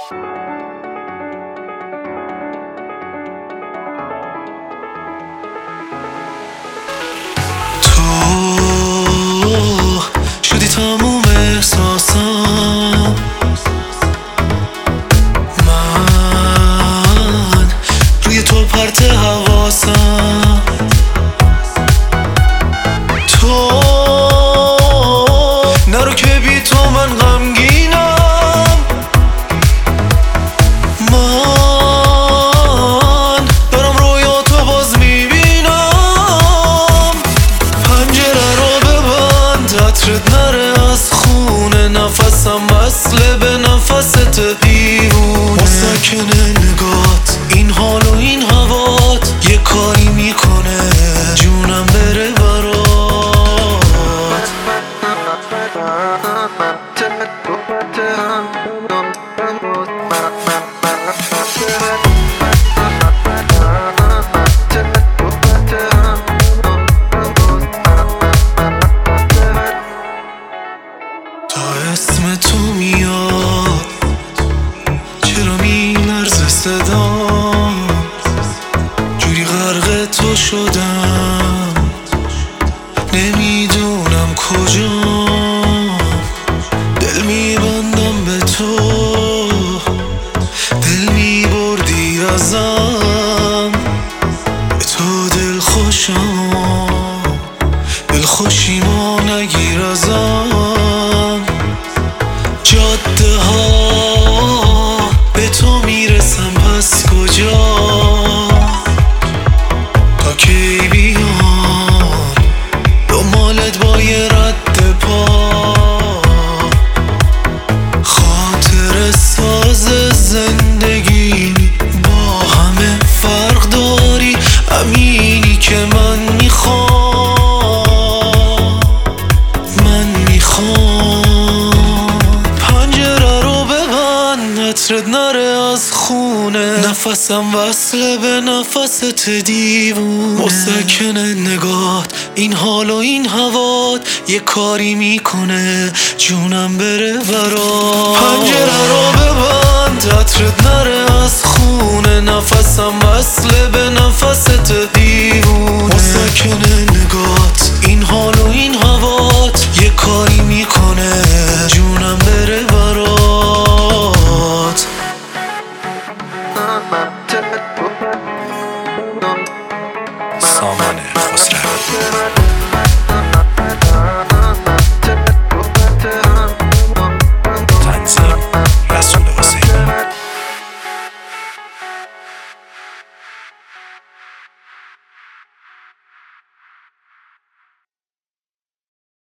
شدی تموم احساسم، من روی تو پرت حواسم. تو نرو که بی تو من غمگینم، من دارم رویا تو باز میبینم. پنجره رو ببند عطرت نره از خونه، نفسم وصله به نفست دیوونه. با سکن نگات این حال و این هوات یه کاری میکنه جونم بره برات. تا اسم تو میاد چرا میلرزه صدام، جوری غرق تو شدم نمیدونم کجام. دل میبندم به تو، دل میبردی ازم، به تو دل خوشم، دل خوشیمو نگیر ازم. جاده ها به تو میرسم پس کجا، تا کی بیان دنبالت با یه رد پا. خاطر ساز زندگی با همه فرق داری، همینی که من میخوام، من میخوام. پنجره رو ببند عطرت نره از خونه، نفسم وصله به نفست دیوونه. با سکن نگات این حال و این هوات یه کاری میکنه جونم بره برات. پنجره رو ببند عطرت نره از خونه، نفسم وصله به نفست دیوونه. با سکن نگات